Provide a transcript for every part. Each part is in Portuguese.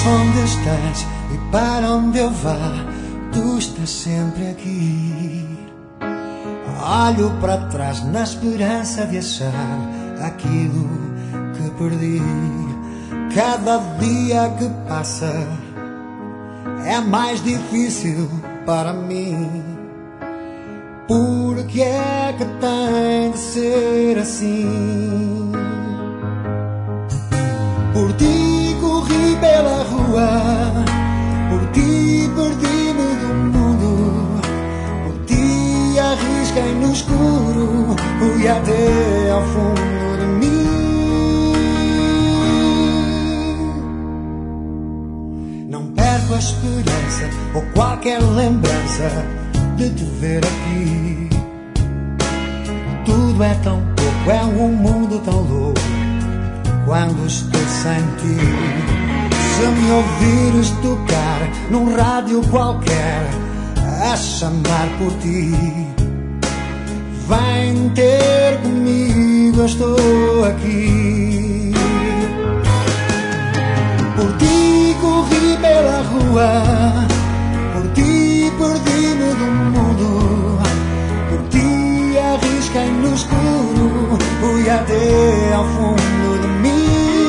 onde estás e para onde eu vá, tu estás sempre aqui. Olho para trás na esperança de achar aquilo que perdi. Cada dia que passa é mais difícil para mim. Por que é que tem de ser assim? Por ti corri pela rua, por ti perdi-me do mundo, por ti arrisquei no escuro, fui até ao fundo de mim. Não perco a esperança ou qualquer lembrança de te ver aqui. Tudo é tão pouco, é um mundo tão louco quando estou sem ti. Se me ouvires tocar num rádio qualquer a chamar por ti, vem ter comigo, eu estou aqui. Por ti corri pela rua, por ti perdi-me do mundo, por ti arrisquei no escuro, fui até ao fundo de mim.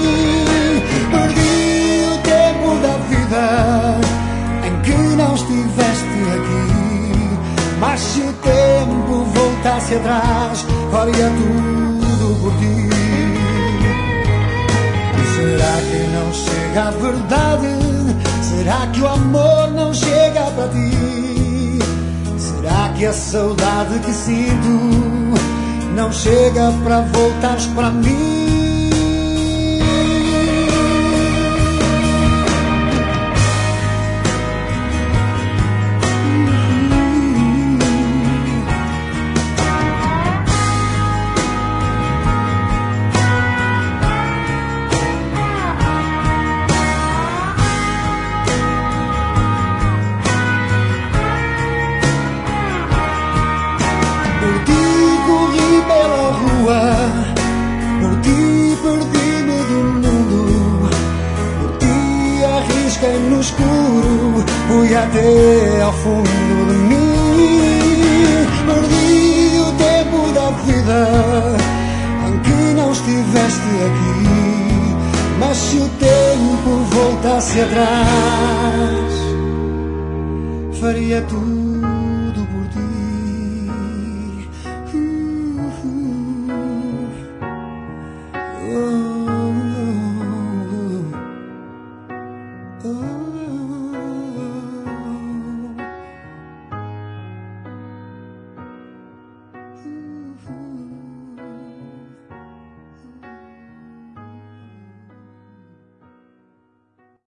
Perdi o tempo da vida em que não estiveste aqui, mas se o tempo voltasse atrás, faria tudo por ti. Será que não chega a verdade? Será que o amor não chega para ti? Será que a saudade que sinto não chega para voltares para mim? Por ti perdi-me do mundo, por ti arrisquei no escuro, fui até ao fundo de mim. Perdi o tempo da vida em que não estiveste aqui, mas se o tempo voltasse atrás, faria tudo